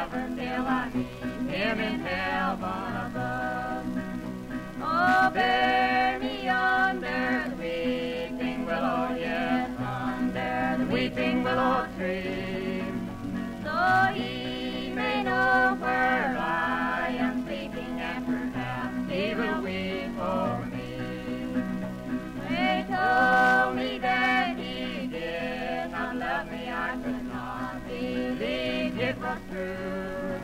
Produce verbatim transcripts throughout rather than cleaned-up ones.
forever till I meet him in heaven above. Oh, bear me under the weeping willow, yes, under the weeping willow tree, so he may know where I am sleeping, and perhaps he will weep over me. They told me that he did not love me, I could not believe it was true,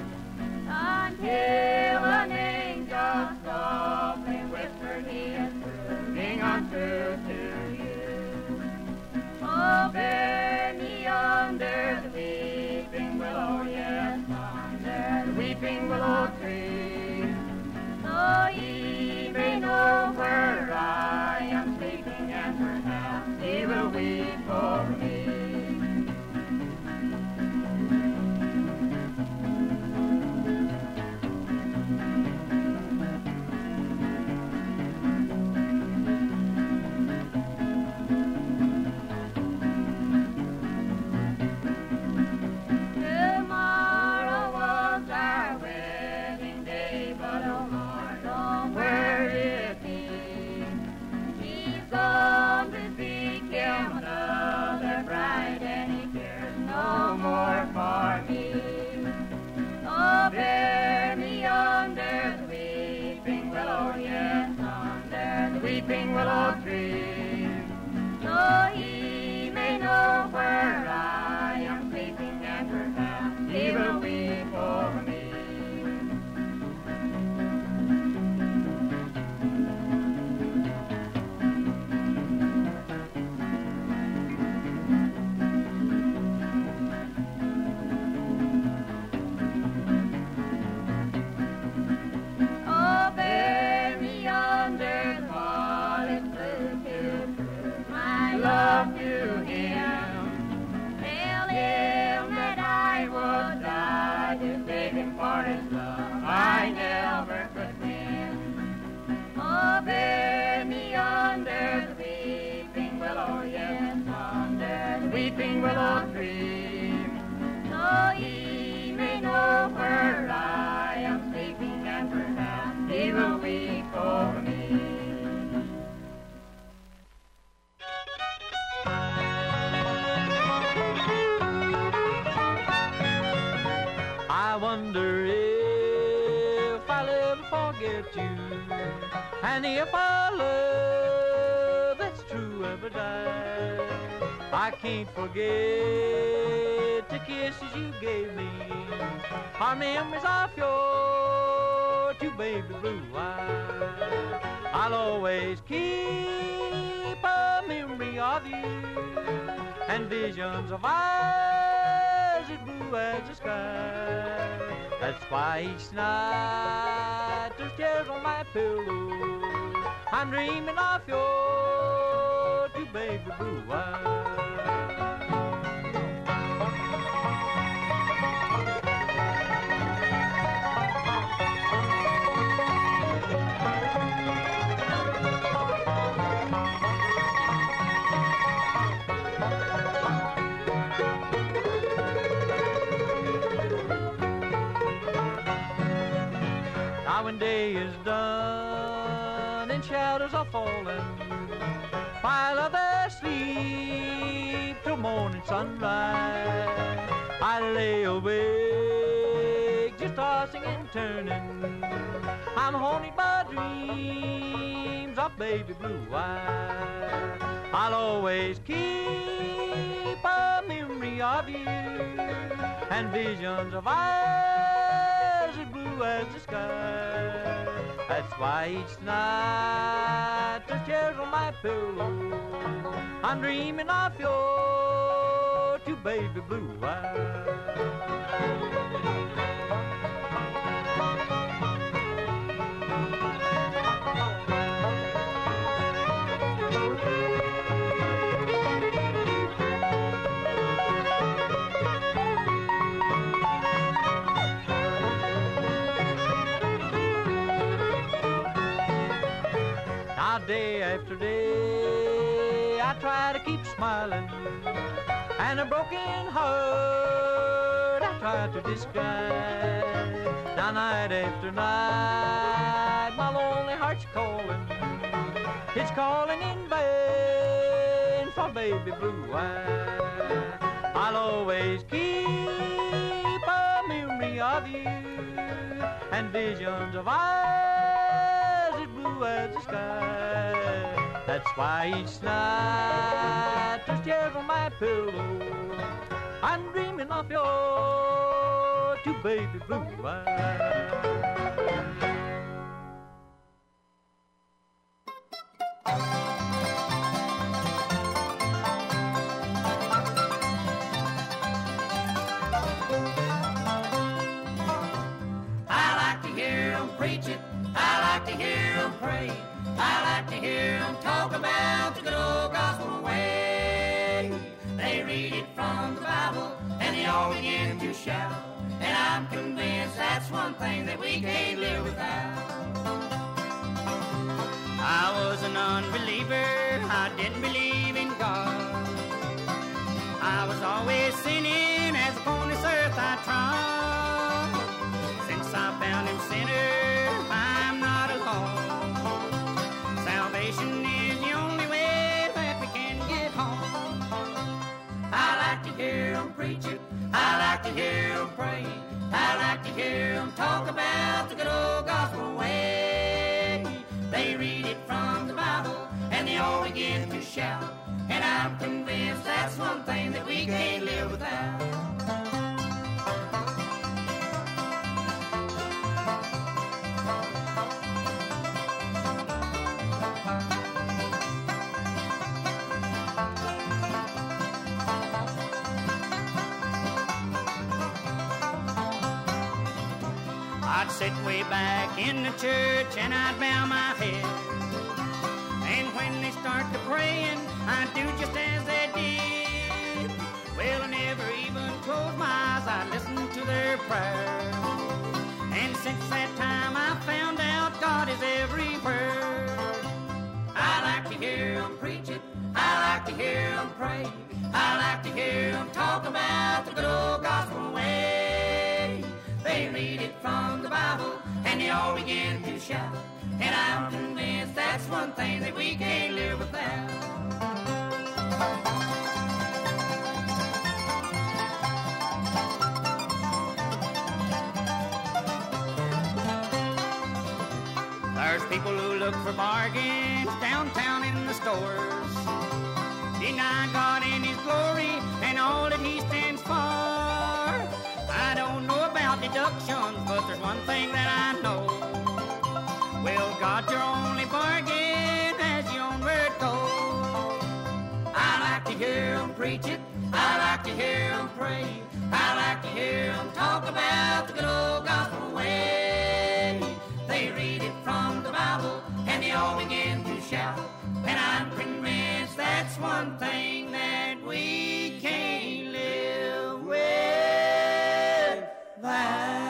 until an angel softly whispered, he is proving untrue to you. Oh, bear me under the weeping willow, yes, under the weeping willow tree, so he may know where I am sleeping, and perhaps he will weep over me. Bear me under the weeping willow, yes, under the weeping willow tree, so he may know where I am sleeping, and perhaps he will weep over me. Love to him, tell him that I would die to save him, for his love I never could win. Oh, bear me under the weeping willow, yes, under the weeping willow tree, so he may know where I am sleeping, and perhaps he will weep over me. I wonder if I'll ever forget you, and if our love that's true ever dies. I can't forget the kisses you gave me, our memories of your two baby blue eyes. I'll always keep a memory of you, and visions of eyes as blue as the sky. That's why each night there's tears on my pillow, I'm dreaming of your two baby blue eyes. Now when day is done and shadows are falling, while others sleep till morning sunrise, I lay awake just tossing and turning. I'm haunted by dreams of baby blue eyes. I'll always keep a memory of you, and visions of eyes as blue as the sky. That's why each night there's tears on my pillow, I'm dreaming of your two baby blue eyes. Day after day I try to keep smiling, and a broken heart I try to describe. Now night after night, my lonely heart's calling. It's calling in vain for baby blue-eyed. I'll always keep a memory of you and visions of eyes as blue as the sky. That's why each night there's tears on my pillow. I'm dreaming of your two baby blue-eyes. Preach it. I like to hear them pray. I like to hear them talk about the good old gospel way. They read it from the Bible and they all begin to shout. And I'm convinced that's one thing that we can't live without. I was an unbeliever. I didn't believe in God. I was always sinning as upon this earth I trod. Since I found him sinner, I'm not alone. Salvation is the only way that we can get home. I like to hear them preach it. I like to hear them pray. I like to hear them talk about the good old gospel way. They read it from the Bible and they all begin to shout. And I'm convinced that's one thing that we can't live without. I'd sit way back in the church and I'd bow my head. And when they start to praying, I'd do just as they did. Well, I never even closed my eyes, I'd listen to their prayers. And since that time I found out God is everywhere. I like to hear them preach it, I like to hear them pray. I like to hear them talk about the good old gospel way. They read it from the Bible and they all begin to shout. And I'm convinced that's one thing that we can't live without. There's people who look for bargains downtown in the stores, deny God in His glory and all that He stands for. I don't know about deductions, but there's one thing that I know. Well, God's your only bargain, as your own word goes. I like to hear them preach it. I like to hear them pray. I like to hear them talk about the good old gospel way. They read it from the Bible and they all begin to shout. And I'm convinced that's one thing that we can't live without.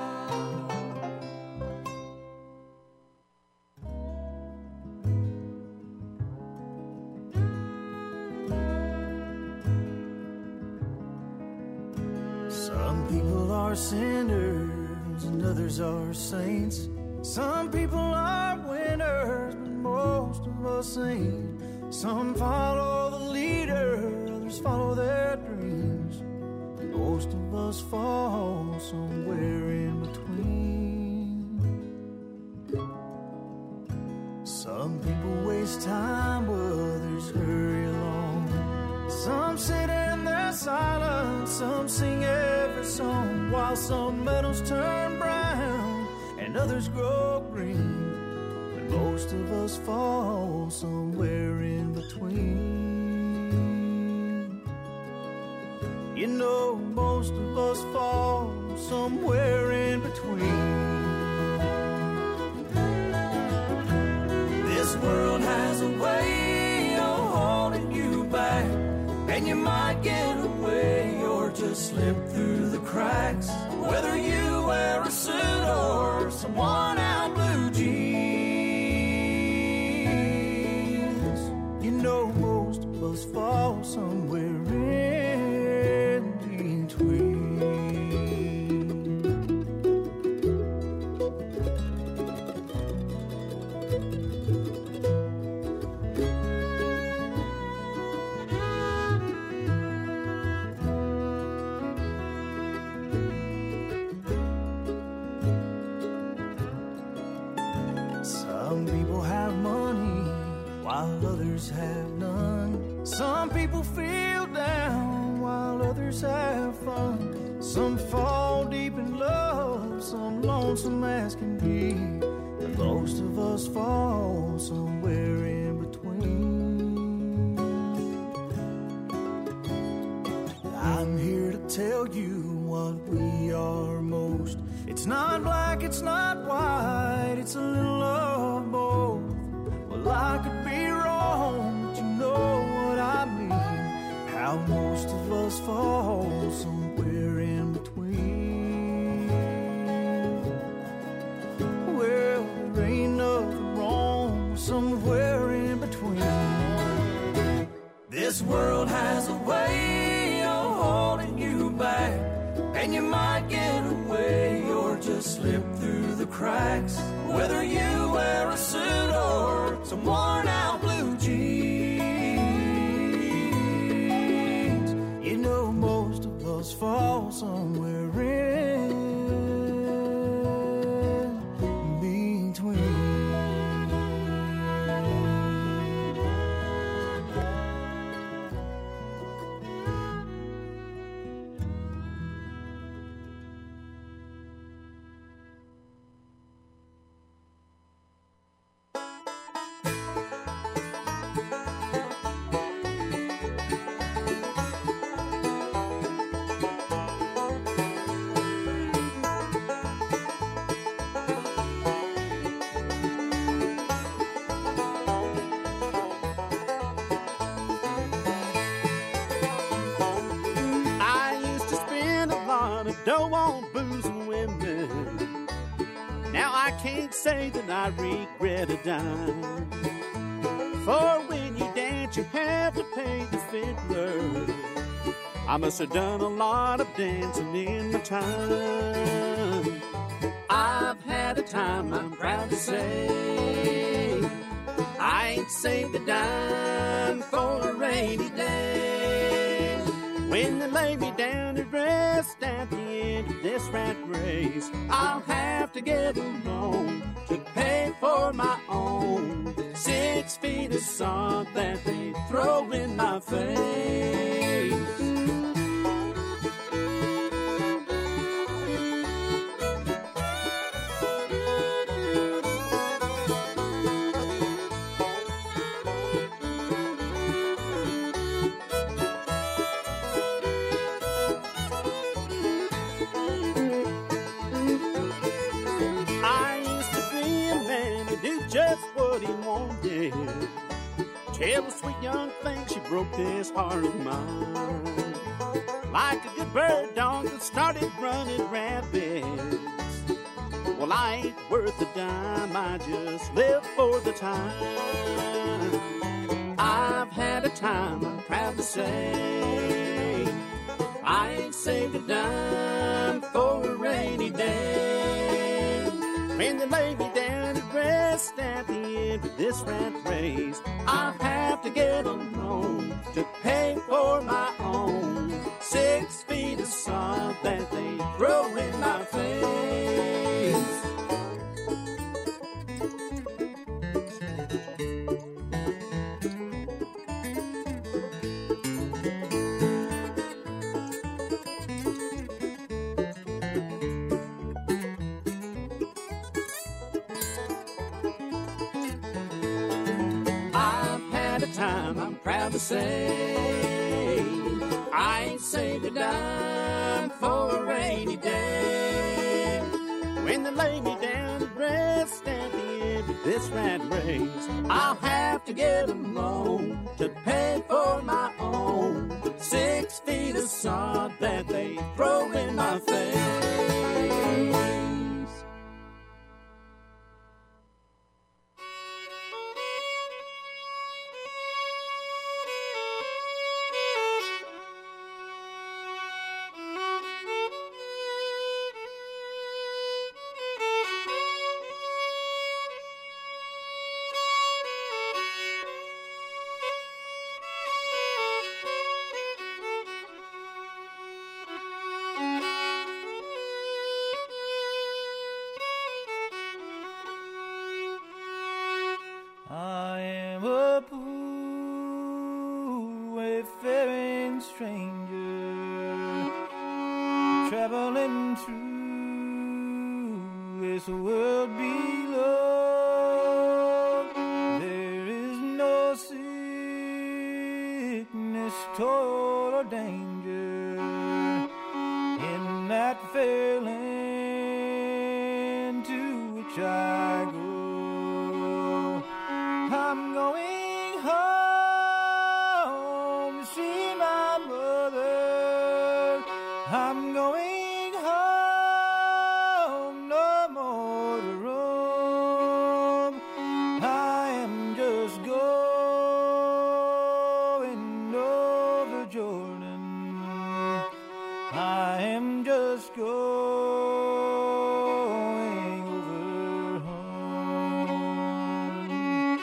Some people are sinners and others are saints. Some people are winners, but most of us ain't. Some follow the leader, others follow their dreams. Most of us fall somewhere in between. Some people waste time, others hurry along. Some sit in their silence, some sing every song, while some meadows turn brown and others grow green. But most of us fall somewhere in between. You know, most of us fall somewhere in between. This world has a way of holding you back, and you might get away or just slip through the cracks. Whether you wear a suit or some worn-out blue jeans, you know most of us fall somewhere in between. others have none. Some people feel down while others have fun. Some fall deep in love, some lonesome as can be. But most of us fall somewhere in between. I'm here to tell you what we are most. It's not black, it's not white, it's a little of both. Well, I could be wrong, but you know what I mean. How most of us fall somewhere in between. Well, there ain't nothing wrong, somewhere in between. This world has a way of holding you back, and you might get away or just slip through the cracks. Whether you wear a suit or some worn out blue jeans, you know most of us fall somewhere in between. Dough on booze and women. Now I can't say that I regret a dime. For when you dance, you have to pay the fiddler. I must have done a lot of dancing in my time. I've had a time, I'm proud to say. I ain't saved a dime for a rainy day. When they lay me down to rest at the end of this rat race, I'll have to get a loan to pay for my own six feet of sod that they throw in my face. Just what he wanted. Tell a sweet young thing, she broke this heart of mine. Like a good bird dog that started running rapids. Well, I ain't worth a dime, I just live for the time. I've had a time, I'm proud to say. I ain't saved a dime for a rainy day. When they lay me down to rest at the end of this rat race, I'll have to get a loan to pay for my own six feet of sod that they throw in my face. Time, I'm proud to say I ain't saved a dime for a rainy day. When they lay me down to rest at the end of this rat race, I'll have to get a loan to pay for my own six feet of sod that they throw in my face. this world below. There is no sickness, toil, or danger in that fair land to which I go. I'm going home to see my mother. I'm going home, no more to roam. I am just going over Jordan. I am just going over home.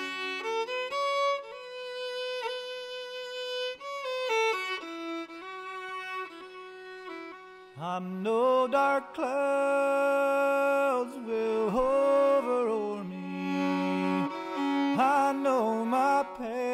I know dark clouds will hover o'er me. I know my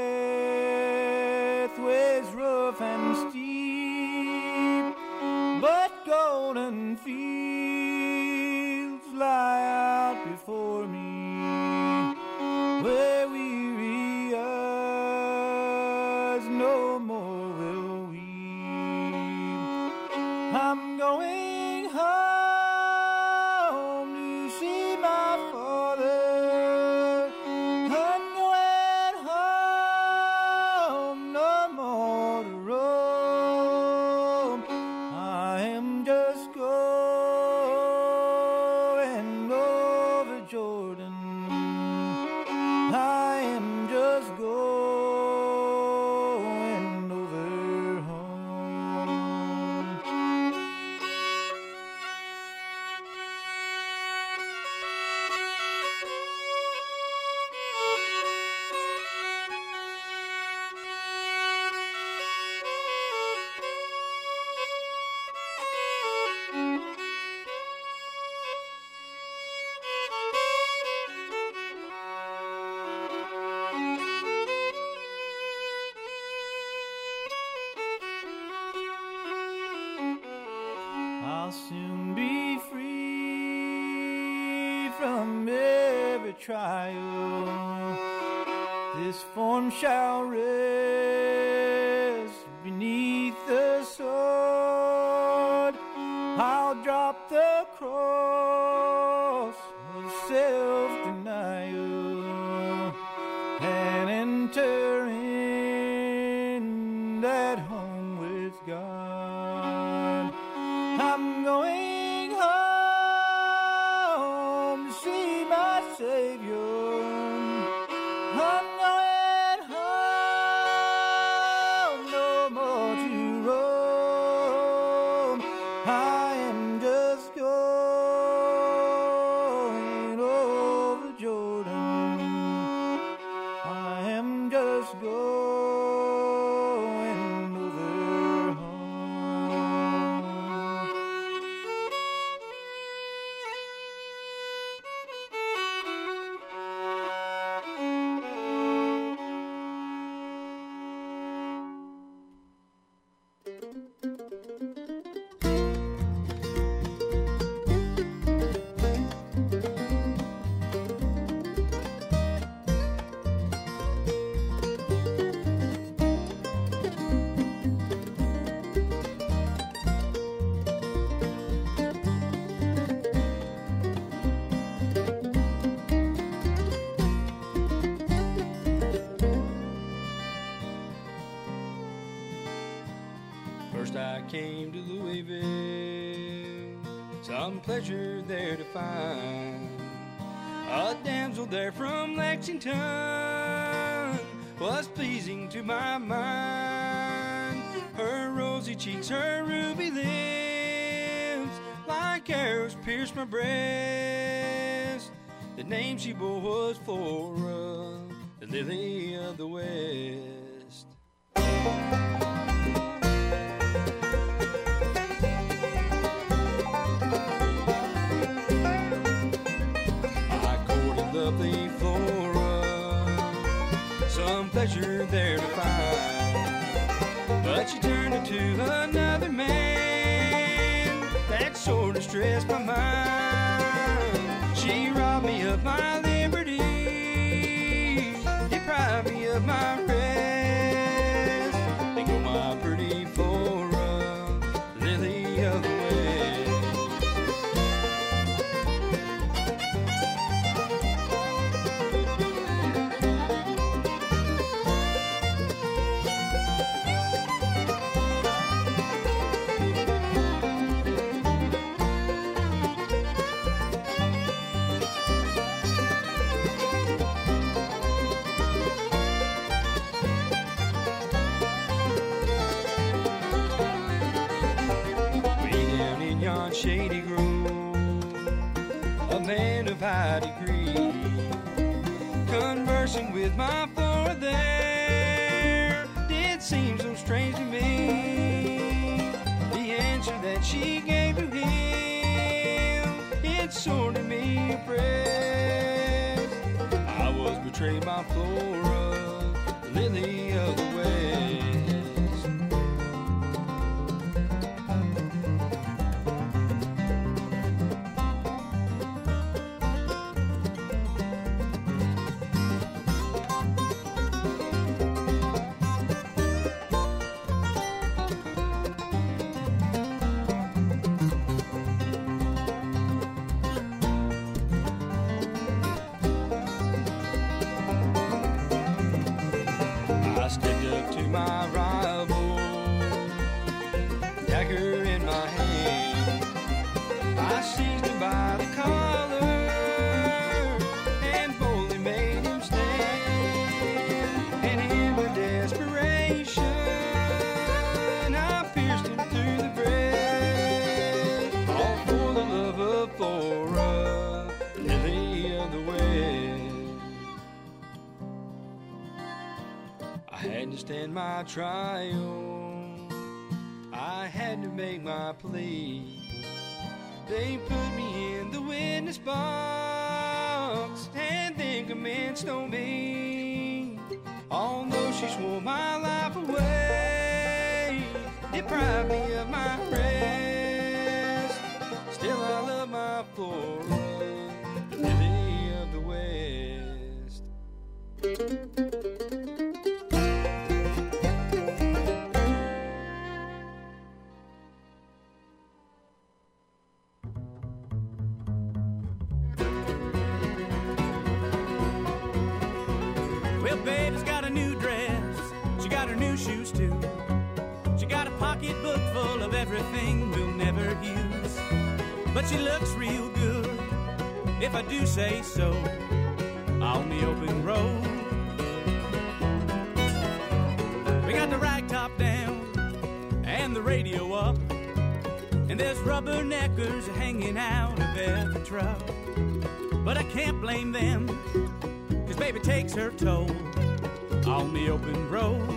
pathway's rough and steep, but golden fields lie out before me, where weary eyes no more will weep. I'm going home to see my father. I'm going home, no more to roam. I am just going over Jordan. I am just going over home. I'll soon be free from every trial. This form shall rest beneath the sword. I'll drop the cross of self-denial and enter in that home with God. I'm going home to see my Savior. I'm going home, no more to roam. I am just going over Jordan. I am just going over home. First I came to Louisville, some pleasure there to find. A damsel there from Lexington was pleasing to my mind. Her rosy cheeks, her ruby lips, like arrows pierced my breast. The name she bore was Flora, the lily of the West. Lovely Flora, some pleasure there to find, but she turned into another man that sort of stressed my mind. of my liberty, deprive me of my rest. They go my pretty Flora, lily of the west. Shady grove, a man of high degree, conversing with my Flora there, it seemed so strange to me. The answer that she gave to him, it sort of me oppressed. I was betrayed by Flora, lily of the west. My rival, dagger in my hand, I seized him by the collar and boldly made him stand. And in my desperation, I pierced him through the breast, all for the love of Flora, lily of the west. I had to stand my trial, I had to make my plea. They put me in the witness box and then commenced on me. Although she swore my life away, deprived me of my rest, still I love my Flora, the lily of the west. Well, baby's got a new dress, she got her new shoes too. She got a pocketbook full of everything we'll never use. But she looks real good, if I do say so, on the open road. We got the rag top down and the radio up, and there's rubberneckers hanging out of every truck. But I can't blame them, cause baby takes her toll on the open road.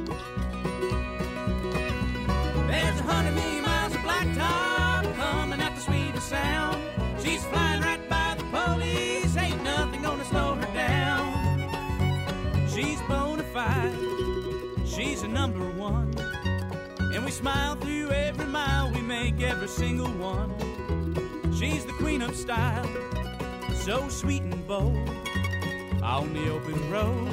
There's a hundred million miles of blacktop coming at the sweetest sound. She's flying right by the police, ain't nothing gonna slow her down. She's bona fide, she's a number one, and we smile through every mile, we make every single one. She's the queen of style, so sweet and bold on the open road.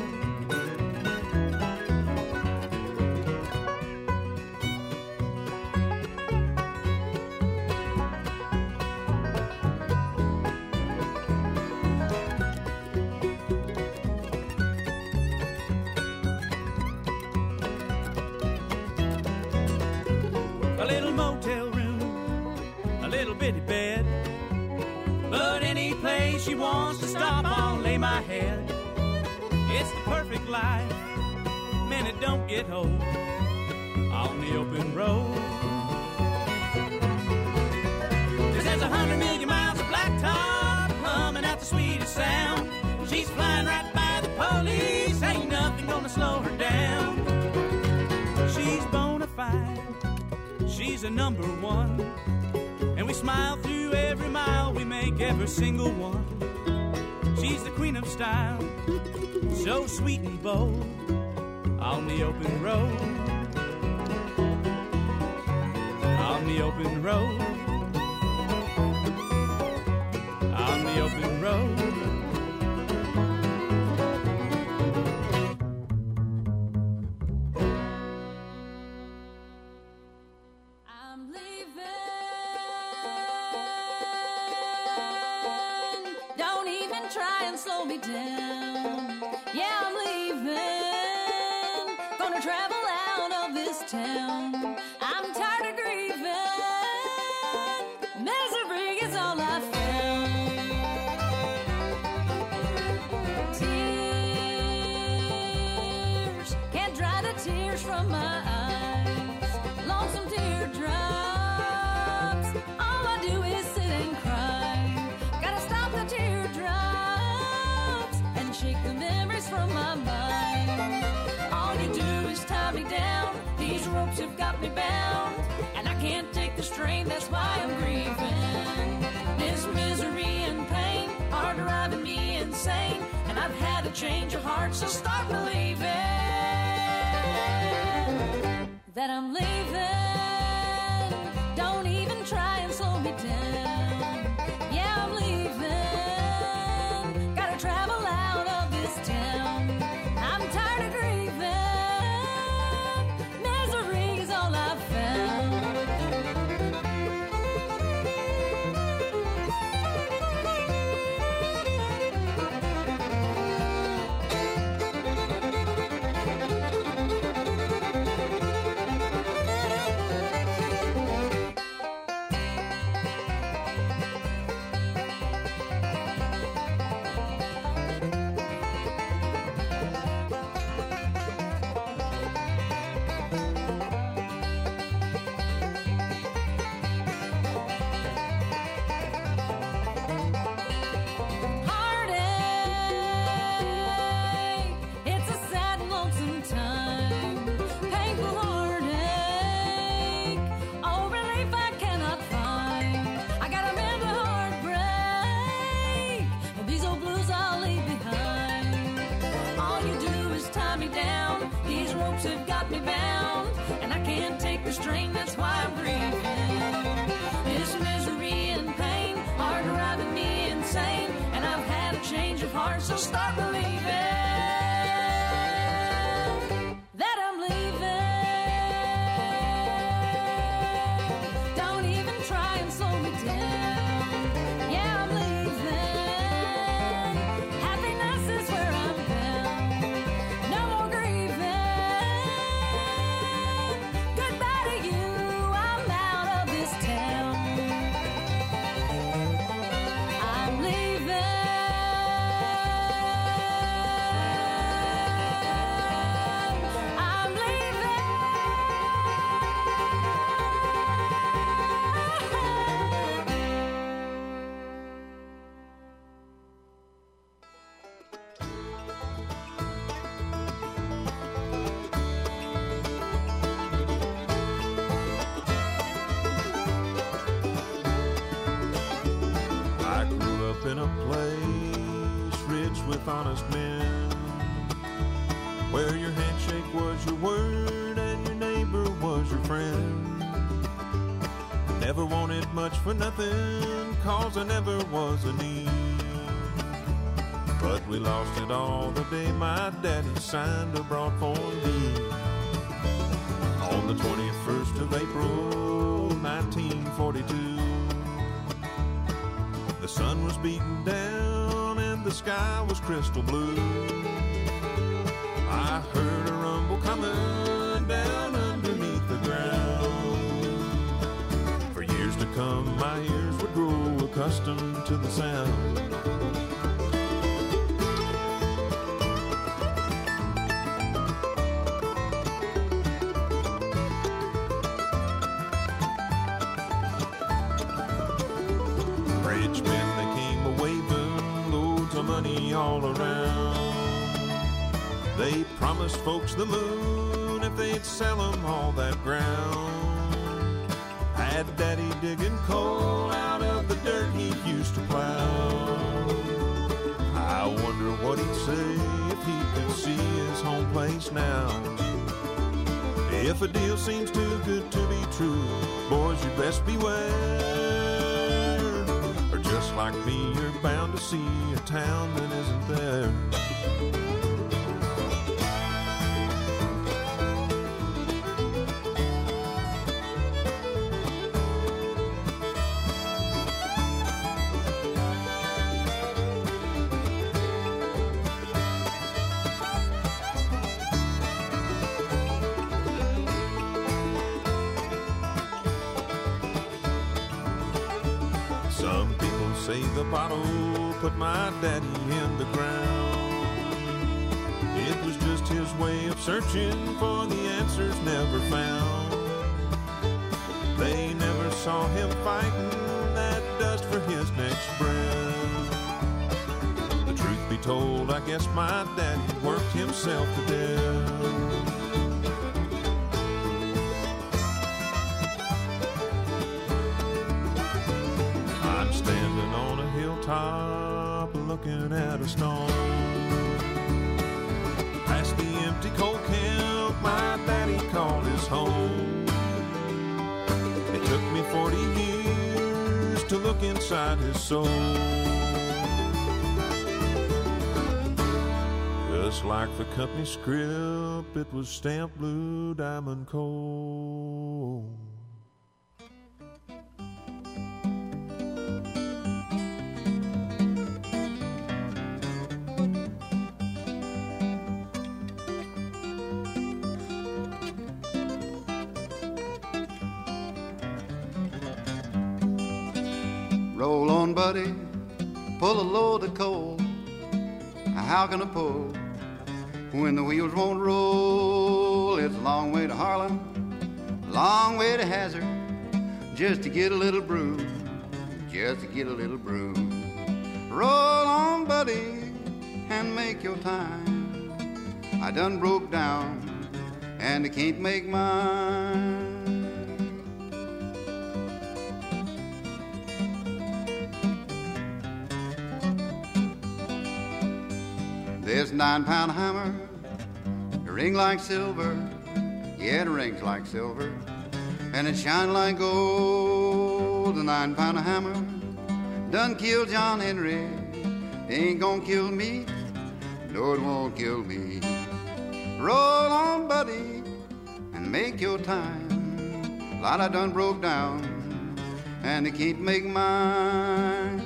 A little motel room, a little bitty bed, but any place she wants to stop, I'll lay my head. It's the perfect life, man, it don't get old on the open road. 'Cause there's a hundred million miles of blacktop humming out the sweetest sound. She's flying right by the police, ain't nothing gonna slow her down. She's bona fide, she's a number one, and we smile through every mile, we make every single one. She's the queen of style, so sweet and bold on the open road. On the open road. On the open road. try and slow me down. Yeah, I'm leaving, gonna travel out of this town. I'm tired of grieving, misery is all I found. Tears can't dry the tears from my eyes. Lonesome teardrops, all I do is sit and cry. Gotta stop the teardrops and shake the memories from my mind. All you do is tie me down. These ropes have got me bound, and I can't take the strain, that's why I'm grieving. This misery and pain are driving me insane, and I've had a change of heart, so start believing that I'm leaving. Don't even try and slow me down. Yeah, I'm leaving, gotta travel out of this town. I'm tired of grieving, misery is all I found. Heartache, it's a sad and lonesome time. Painful heartache, oh relief I cannot find. I gotta mend the heartbreak, and these old blues I'll leave behind. All you do is tie me down. These ropes have got me bound, and I can't take the strain, that's why I'm grieving. This misery and pain are driving me insane, and I've had a change of heart, so start believing that I'm leaving. Don't even try and slow me down. Yeah, I'm leaving. Happiness is where I'm bound. No more grieving. Goodbye to you, I'm out of this town. I'm leaving. I'm I grew up in a place rich with honest men, where your handshake was your word and your neighbor was your friend. Never wanted much for nothing, cause I never was a need. But we lost it all the day my daddy signed a broad form deed. On the twenty-first of April, nineteen forty-two, the sun was beating down and the sky was crystal blue. I heard a rumble coming down underneath the ground. For years to come, my ears would grow accustomed to the sound. Rich men, they came a-waving loads of money all around. They promised folks the moon if they'd sell them all that ground. Had daddy digging coal out of the dirt he used to plow. I wonder what he'd say if he could see his home place now. If a deal seems too good to be true, boys, you best beware. Or just like me, you're bound to see a town that isn't there. save the bottle, put my daddy in the ground. It was just his way of searching for the answers never found. They never saw him fighting that dust for his next breath. The truth be told, I guess my daddy worked himself to death. Standing on a hilltop looking at a storm. Past the empty coal camp my daddy called his home. It took me forty years to look inside his soul. Just like the company script, it was stamped blue diamond coal. Roll on, buddy, pull a load of coal. How can I pull when the wheels won't roll? It's a long way to Harlan, a long way to Hazard, just to get a little brew, just to get a little brew. Roll on, buddy, and make your time. I done broke down, and I can't make mine. This nine-pound hammer, it ring like silver, yeah, it rings like silver, and it shine like gold. The nine-pound hammer done killed John Henry, ain't gonna kill me, no, it won't kill me. Roll on, buddy, and make your time. Lot I done broke down, and they can't make mine.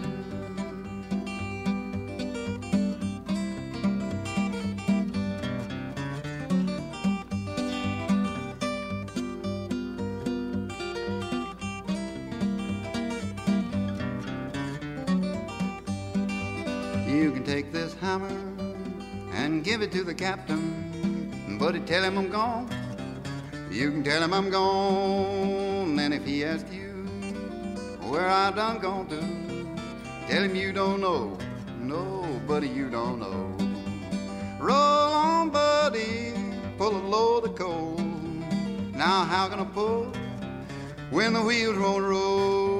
You can take this hammer and give it to the captain, buddy, tell him I'm gone. You can tell him I'm gone, and if he asks you where I done gone to, tell him you don't know, no, buddy, you don't know. Roll on, buddy, pull a load of coal. Now how can I pull when the wheels won't roll?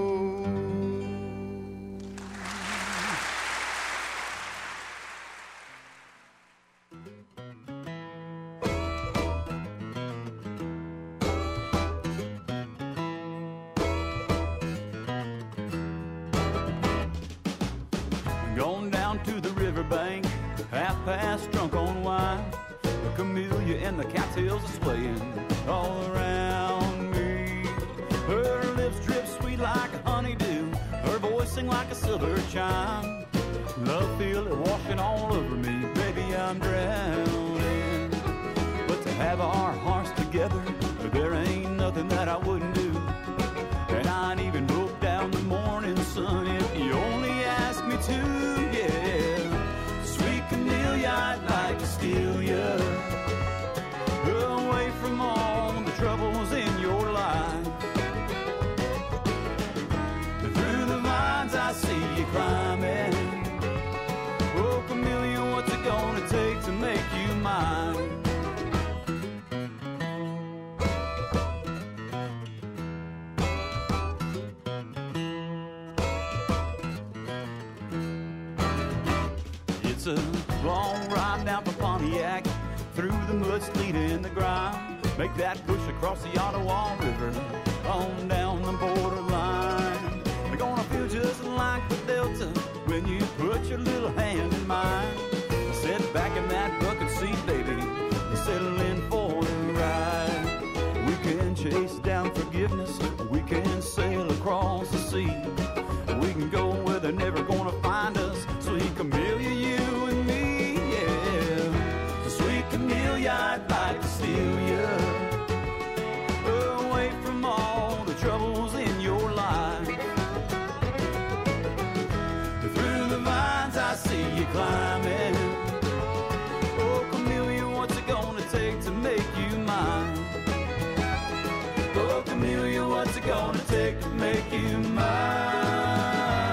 Gone down to the riverbank, half past drunk on wine. The camellia and the cattails are swaying all around me. Her lips drip sweet like a honeydew, her voice sing like a silver chime. Love feel it washing all over me, baby, I'm drowning. But to have our hearts together, there ain't nothing that I wouldn't do. And I'd even broke down the morning sun if you only ask me to, yeah. Sweet camellia, I'd like to steal you away from all the troubles in your life. Through the vines I see you climbing. Oh, camellia, what's it gonna take to make you mine? It's a long ride down from Pontiac, through the mud, sleet, and the grime. Make that push across the Ottawa River, on down the borderline. You're gonna feel just like the Delta when you put your little hand in mine. Sit back in that bucket seat, baby, and settle in for the ride. We can chase down forgiveness, we can sail across the sea. We can go where they're never gonna find us, sweet camellia, you and me, yeah. So sweet camellia, I'd like to steal you away from all the troubles in your life. climbing. Oh, Camellia, what's it gonna take to make you mine? Oh, Camellia, what's it gonna take to make you mine?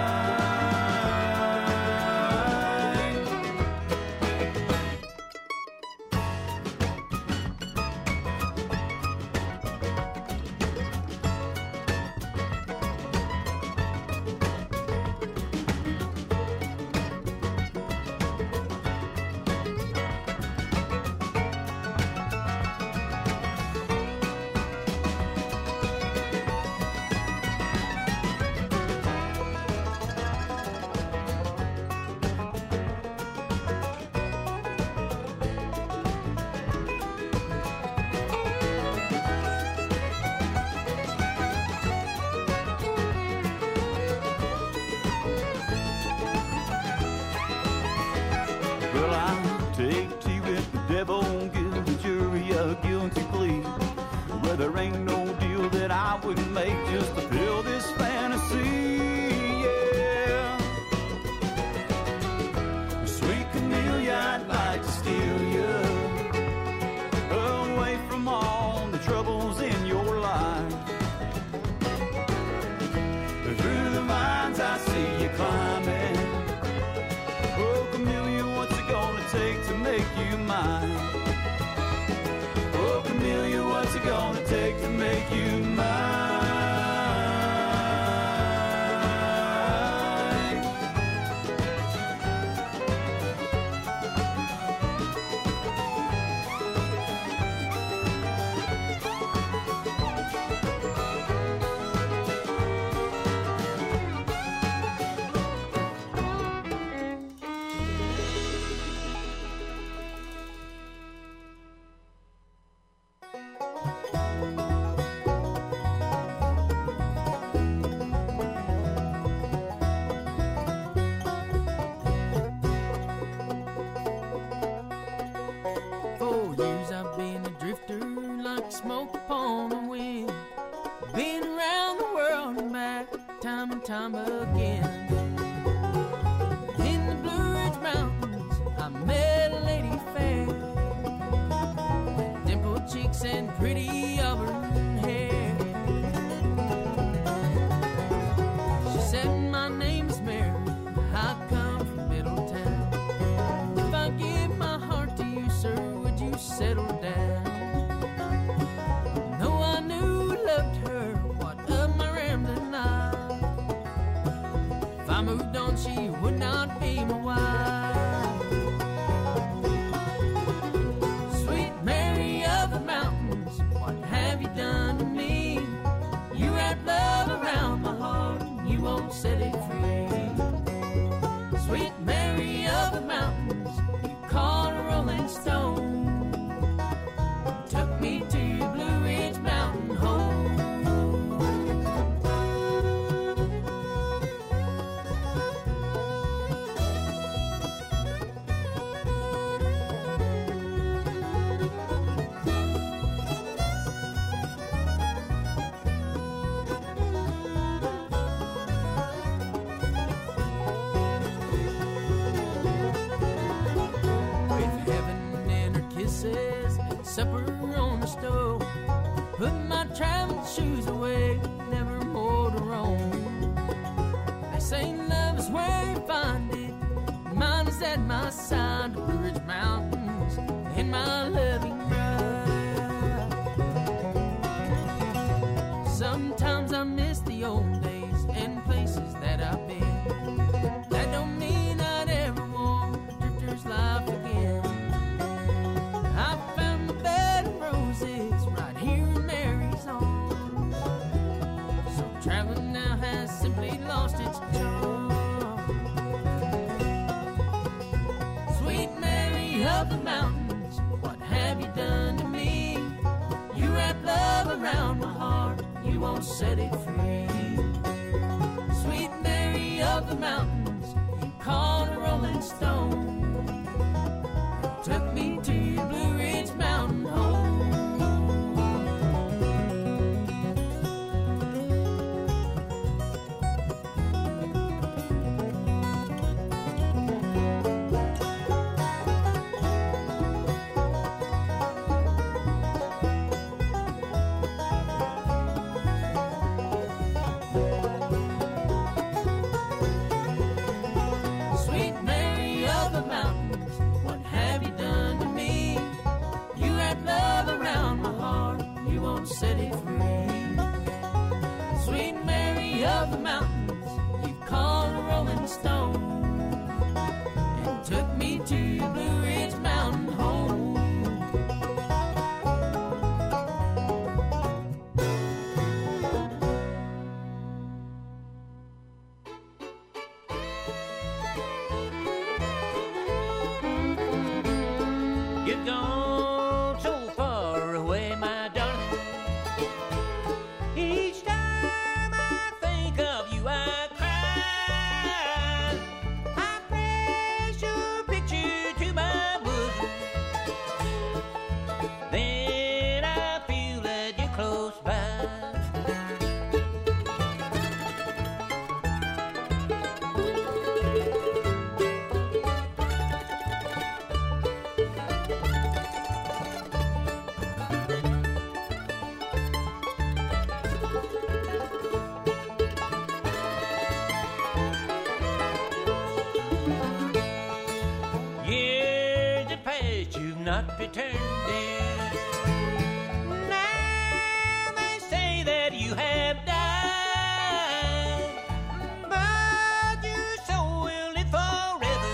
Well, I'll take tea with the devil and give the jury a guilty plea. Well, there ain't no deal that I wouldn't make just to fill this fantasy, yeah. Sweet Camellia, I'd like to steal you away from all the troubles in your life. Through the vines I see you climbing. Oh, Camellia, what's it gonna take to make you mine? Oh, Camellia, what's it gonna take to make you mine? For years I've been a drifter, like smoke upon the wind. Been around the world and back, time and time again. In the Blue Ridge Mountains, I met a lady fair, dimpled cheeks and pretty auburn hair. She said, my name is Mary, I come from Middletown. If I give my heart to you, sir, would you settle down? Though I knew I loved her, what of my rambling life? If I moved on, she would not be my wife. Sweet Mary of the mountains, what have you done to me? You wrap love around my heart, you won't set it free. Sweet Mary of the mountains, you caught a rolling stone, took me to your Blue Ridge Mountain home. With heaven in her kisses and supper on the stove, put my traveling shoes away, never more to roam. They say love is where you find it, mine is at my side. The Blue Ridge Mountains in my loving ride. Sometimes I miss the old days and places that I've been. That don't mean I'd ever want a drifter's life again. I found the bed of roses right here in Mary's arms. So traveling now has simply lost its charm. Sweet Mary of the mountains, what have you done to me? You wrap love around my heart, you won't set it free. Sweet Mary of the mountains, you caught a rolling stone, took me to your Blue Ridge Mountain home. the mountains you call a rolling stone, and took me to Blue Ridge Mountain home. You've gone so far away, my darling. Each time I think of you, I cry. I press your picture to my bosom. Then I feel that you're close by. Years have passed, you've not returned, dear. Now they say that you have died, but your soul will live forever.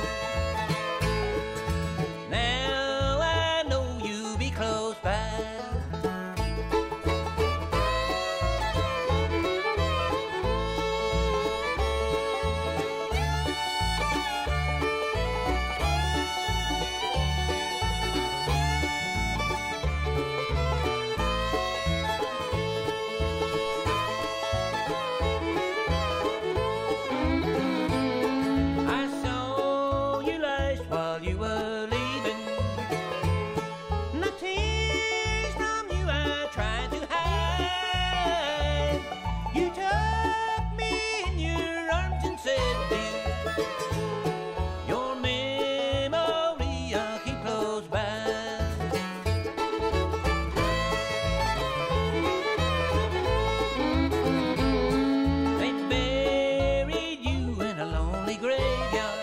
Now I know you'll be close by. I saw you last while you were leaving. The tears from you I tried to hide. You took me in your arms and said, dear, your memory I'll keep close by. They buried you in a lonely graveyard,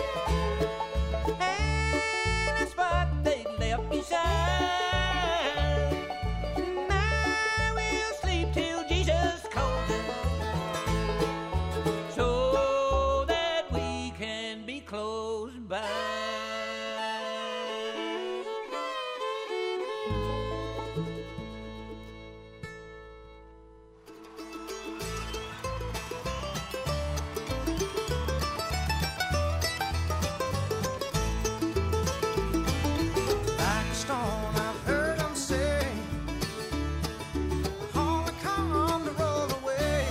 and a spot they left beside. Now we'll sleep till Jesus calls us, so that we can be close by. Like a stone, I've heard 'em say, only come to roll away.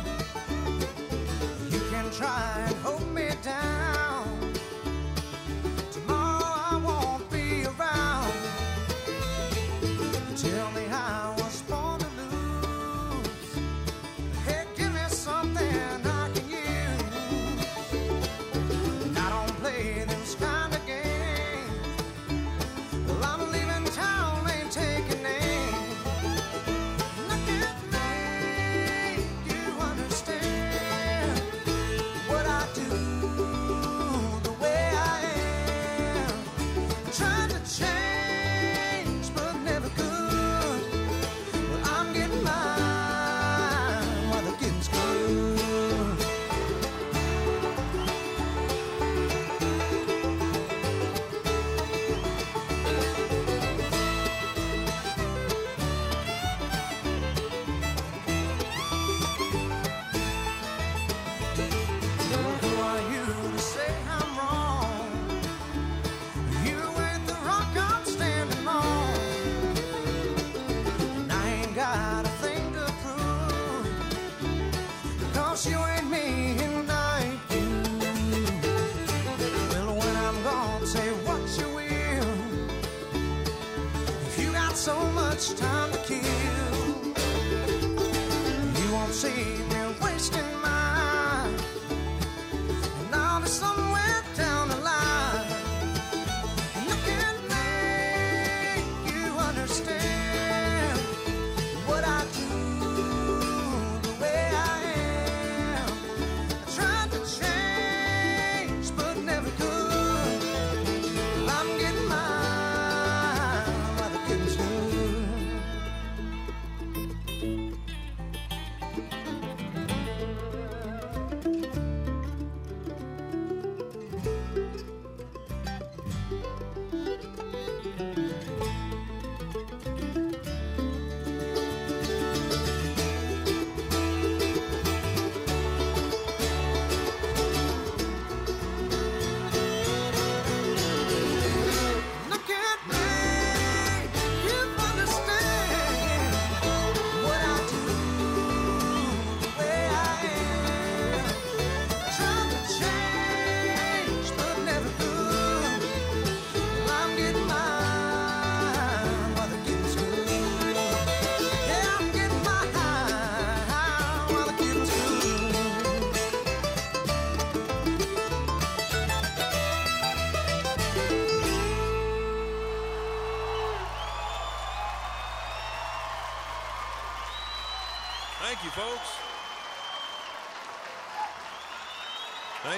You can try and hold me down. Tomorrow I won't be around. Tell me how I was born to lose. Hey, give me something I can use. And I don't play this kind of game. Well, I'm leaving town, ain't taking names. Look at me, you understand what I do, the way I am. Trying to change, but never could. Well, I'm getting mine while the getting's good. Who are you to say I'm wrong? You ain't the rock I'm standing on. And I ain't got a thing to prove, because you ain't me and I ain't you. Well, when I'm gone, say what you will. If you got so much time to kill, you won't see me wasting mine. And I'll be somewhere down the line. Look at me, you understand what I do, the way I am. I tried to change, but never could. I'm getting mine while the getting's good.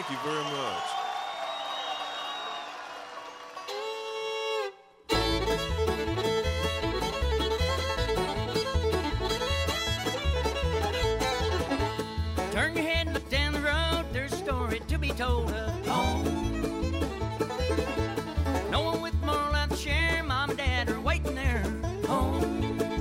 Thank you very much. Turn your head and look down the road. There's a story to be told of home. No one with more life to share. Mom and Dad are waiting there home.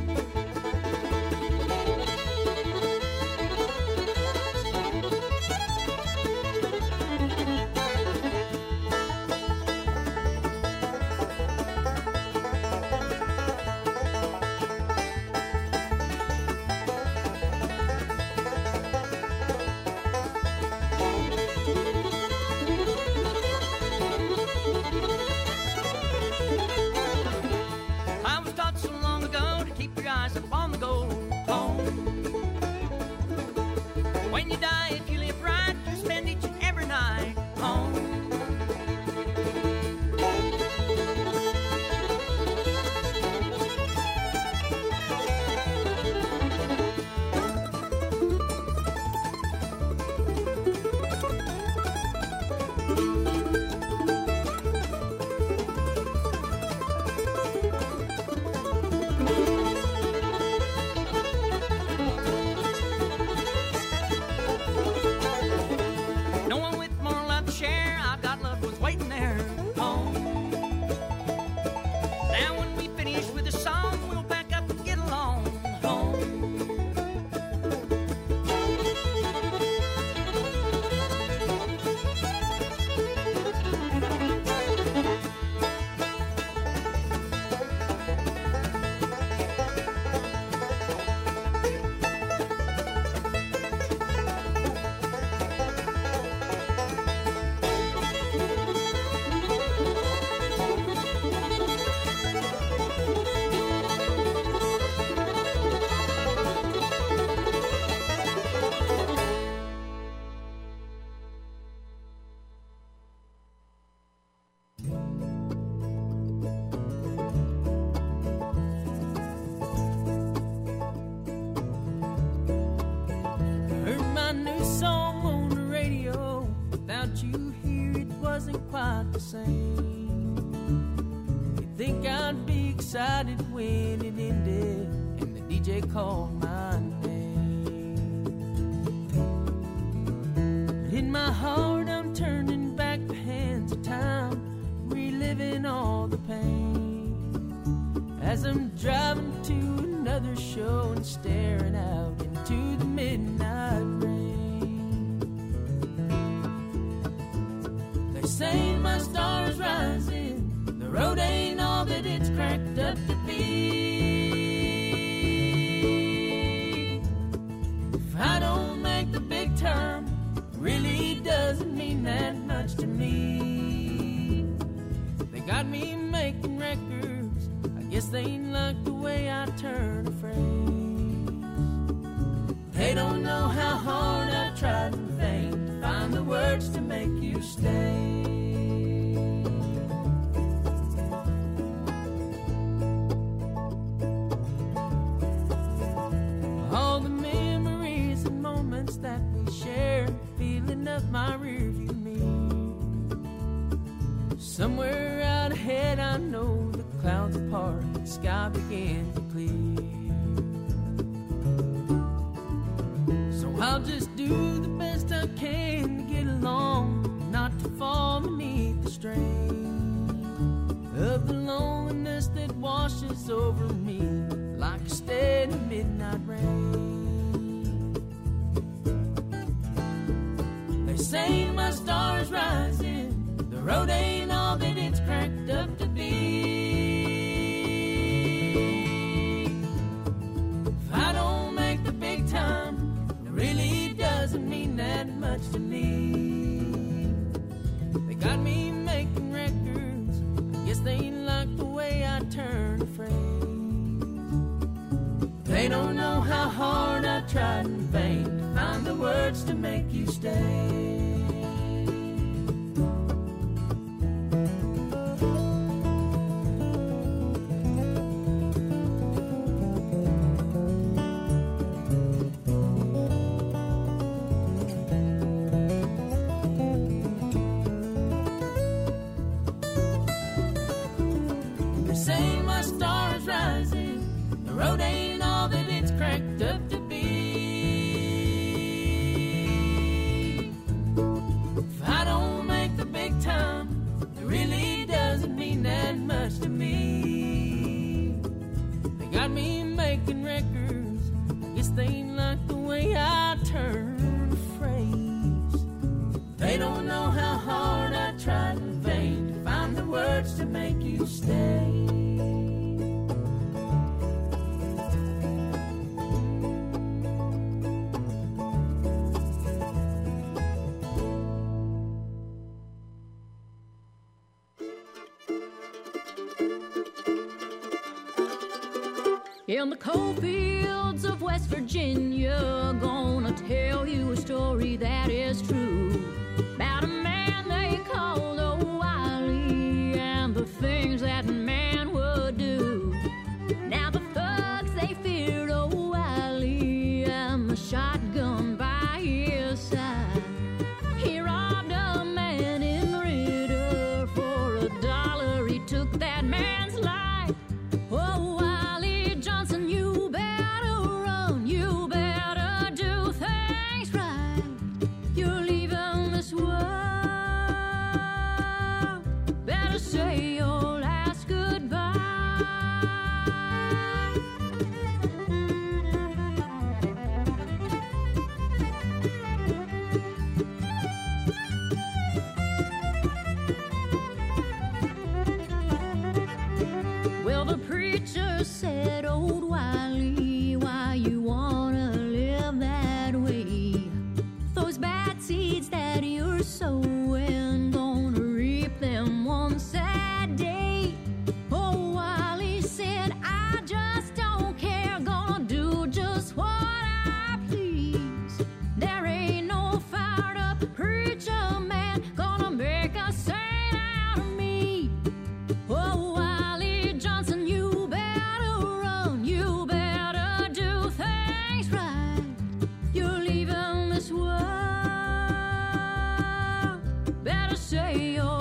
When it ended and the D J called my name, but in my heart I'm turning back the hands of time, reliving all the pain as I'm driving to another show and staring out into the midnight rain. They say my star's rising, the road ain't all that it's cracked up to be. If I don't make the big term, really doesn't mean that much to me. They got me making records, I guess they ain't like the way I turn a phrase. They don't know how hard I tried in vain to find the words to make you stay. That we share, feeling up my rearview mirror. Somewhere out ahead, I know the clouds apart, the sky began to clear. So I'll just do the best I can to get along, not to fall beneath the strain of the loneliness that washes over me like a steady midnight rain. Say my star's rising, the road ain't all that it's cracked up to be. If I don't make the big time, it really doesn't mean that much to me. They got me making records, I guess they ain't like the way I turn a phrase. They don't know how hard I tried in vain to find the words to make you stay. They say my star is rising. The road ain't all that it's cracked up to be. If I don't make the big time, it really doesn't mean that much to me. They got me making records. I guess they ain't like the way I turn a phrase. They don't know how hard I tried in vain to find the words to make you stay. In the coal fields of West Virginia, gonna tell you a story that is true about a man they called O'Reilly and the things that man would do. Now the thugs, they feared O'Reilly and the shotgun by his side. He robbed a man in Ritter for a dollar. He took that man's life. Oh, Johnson, you better run, you better do things right. You're leaving this world, better say your last goodbye. Well, the preacher said, old Wiley, why you wanna live that way? Those bad seeds that you're sowing, gonna reap them one sad day. Oh, Wiley said, I just don't care, gonna do just what I please. There ain't no fired up preacher man gonna make a saint out of me. Oh, Wiley Johnson, you better run, you better do things right. You're leaving this world, better say your